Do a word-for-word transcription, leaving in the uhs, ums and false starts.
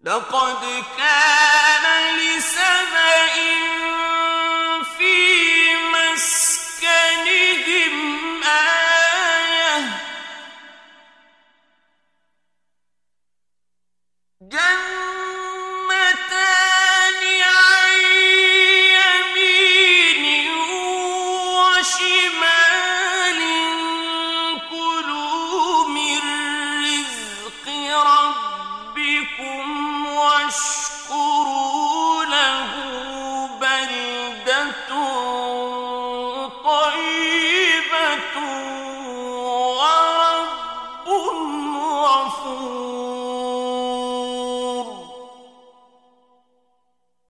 لقد كان لسبإ في مسكنهم آية جنتان عن يمين وشمال كلوا من رزق ربكم واشكروا له بلدة